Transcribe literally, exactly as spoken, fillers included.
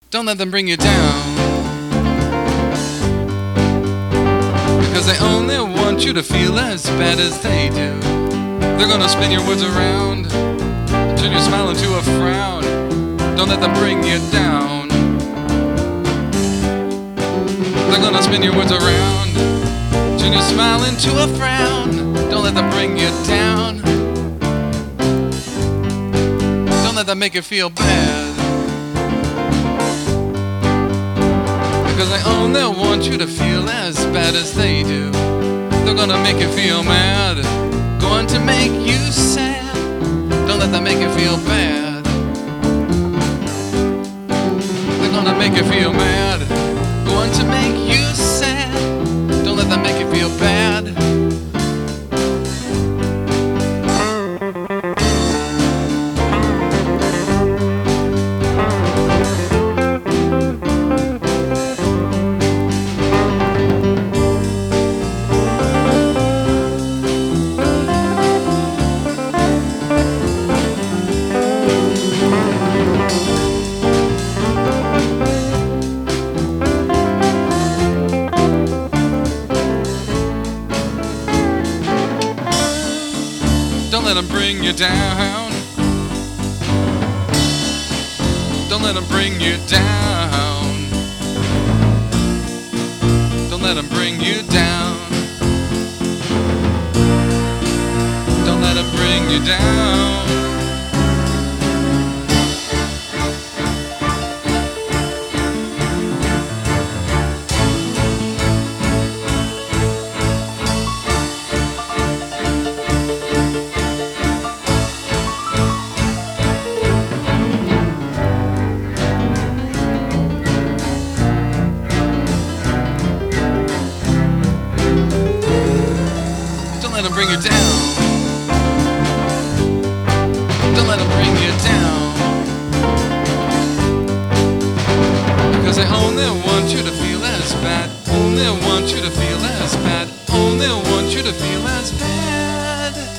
Don't let them bring you down, because they only want you to feel as bad as they do. They're gonna spin your words around, turn your smile into a frown. Don't let them bring you down. They're gonna spin your words around, turn your smile into a frown. Don't let them bring you down. Don't let them make you feel bad, because they only want you to feel as bad as they do. They're gonna make you feel mad, going to make you sad. Don't let them make you feel bad. They're gonna make you feel mad, going to make you sad. Don't let them make you feel bad. Don't let them bring you down. Don't let them bring you down. Don't let them bring you down. Don't let them bring you down. Don't let them bring you down. Don't let them bring you down, because they only want you to feel as bad. Only want you to feel as bad. Only want you to feel as bad.